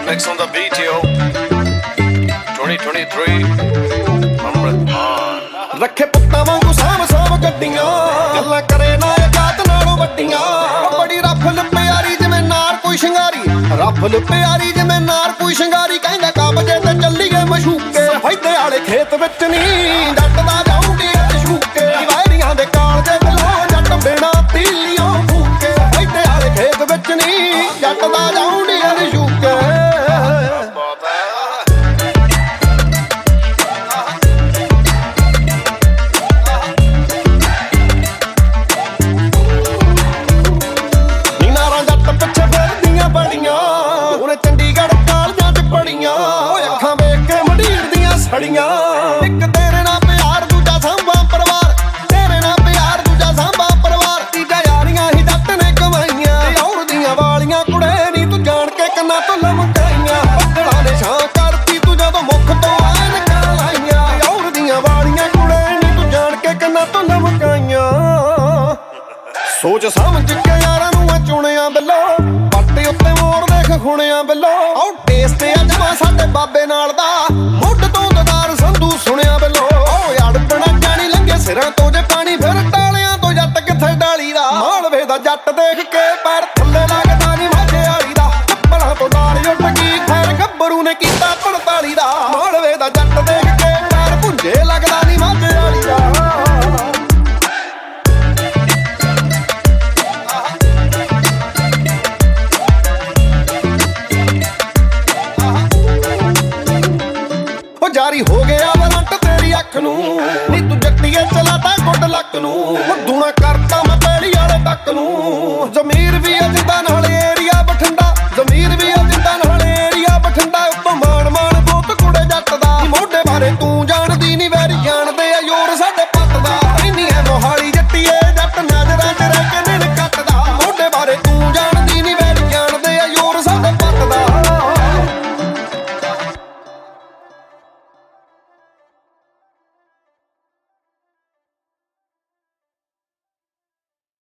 Mix on the beat, yo. 2023 Amrit ਰੱਖੇ ਪੁੱਤਾਂ ਵਾਂਗੂ ਸਾਂਭ ਸਾਂਭ ਗੱਡੀਆਂ ਗੱਲਾਂ ਕਰੇ ਨਾ ਇਹ ਜਾਤ ਨਾਲੋਂ ਵੱਡੀਆਂ ਬੜੀ ਰਫਲ ਪਿਆਰੀ ਜਿਵੇਂ ਨਾਰ ਕੋਈ ਸ਼ਿੰਗਾਰੀ ਰਫਲ ਪਿਆਰੀ ਜਿਵੇਂ ਨਾਰ ਕੋਈ ਸ਼ਿੰਗਾਰੀ ਕਹਿੰਦਾ ਕਾਬਜੇ ਤੇ ਚੱਲੀਏ ਮਸ਼ੂਕੇ ਫਾਇਦੇ ਵਾਲੇ ਖੇਤ ਵਿੱਚ ਨਹੀਂ ਜੱਟ ਦਾ ਜਾਊਂਗੇ ਸ਼ੂਕੇ ਵਾਇਰੀਆਂ ਦੇ ਕਾਲਜੇ ਬਲੋ ਜੱਟ ਬਿਨਾ ਪੀਲੀਆਂ ਫੂਕੇ ਫਾਇਦੇ ਵਾਲੇ ਖੇਤ ਵਿੱਚ ਨਹੀਂ ਜੱਟ ਦਾ ਜਾਊਂਗੇ ਸ਼ੂਕੇ ਇੱਕ ਤੇਰੇ ਨਾਲ ਪਿਆਰ ਦੂਜਾ ਸਾਂਭਾ ਪਰਿਵਾਰ ਤੇਰੇ ਨਾਲ ਪਿਆਰ ਦੂਜਾ ਸਾਂਭਾ ਪਰਿਵਾਰ ਤੀਜਾ ਯਾਰੀਆਂ ਹੀ ਜੱਟ ਨੇ ਕਮਾਈਆਂ ਔਰ ਦੀਆਂ ਵਾਲੀਆਂ ਕੁੜੇ ਨੀ ਤੂੰ ਜਾਣ ਕੇ ਕੰਨਾਂ ਤੋਂ ਲਮਕਾਈਆਂ ਬੱਦਲਾਂ ਨੇ ਛਾਂ ਕਰਤੀ ਤੂੰ ਜਦੋਂ ਮੁੱਖ ਤੋਂ ਐਨਕਾਂ ਲਾਈਆਂ ਔਰ ਦੀਆਂ ਵਾਲੀਆਂ ਕੁੜੇ ਨੀ ਤੂੰ ਜਾਣ ਕੇ ਕੰਨਾਂ ਤੋਂ ਲਮਕਾਈਆਂ ਸੋਚ ਸਮਝ ਕੇ ਯਾਰਾਂ ਨੂੰ ਮੈਂ ਚੁਣਿਆ ਬਿੱਲੋ ਪੱਟ ਉੱਤੇ ਮੋਰ ਦੇਖ ਖੁਣਿਆ ਬਿੱਲੋ ਔਰ ਟੇਸਟ ਆ ਜਮਾ ਸਾਡੇ ਬਾਬੇ ਨਾਲ ਦਾ ਮੁੱਢ ਤੋਂ ਸੰਧੂ ਸੁਣਿਆ ਬਿੱਲੋ ਓ ਅੜਪਣਾ ਜਾਣੀ ਲੰਘੇ ਸਿਰਾਂ ਤੋਂ ਜੇ ਪਾਣੀ ਫਿਰ ਟਾਲਿਆਂ ਤੋਂ ਜੱਟ ਕਿੱਥੇ ਡਾਲੀ ਦਾ ਮਾਲਵੇ ਦਾ ਜੱਟ ਦੇਖ ਕੇ ਪੈਰ ਥੱਲੇ ਲੱਗਦਾ ਨੀ ਮਾਝੇ ਵਾਲੀ ਦਾ ਚੱਪਲਾਂ ਤੋਂ ਡਾਲ ਉੱਡ ਗਈ ਖੈਰ ਗੱਭਰੂ ਨੇ ਕੀਤਾ 45 ਦਾ ਮਾਲਵੇ ਦਾ ਜੱਟ ਦੇਖ ਕੇ ਪੈਰ ਭੁੰਜੇ ਲੱਗਦਾ ਨੀ ਮਾਝੇ ਵਾਲੀ ਦਾ ਜਾਰੀ ਹੋ ਗਿਆ ਵਰੰਟ ਤੇਰੀ ਅੱਖ ਨੂੰ ਨੀ ਤੂੰ ਜੱਟੀਏ ਚਲਾਤਾ ਗੁੱਡ ਲੱਕ ਨੂੰ ਦੂਣਾ ਕਰਤਾ ਮੈਂ ਪੈਲੀ ਵਾਲੇ ਤੱਕ ਨੂੰ ਜ਼ਮੀਰ ਵੀ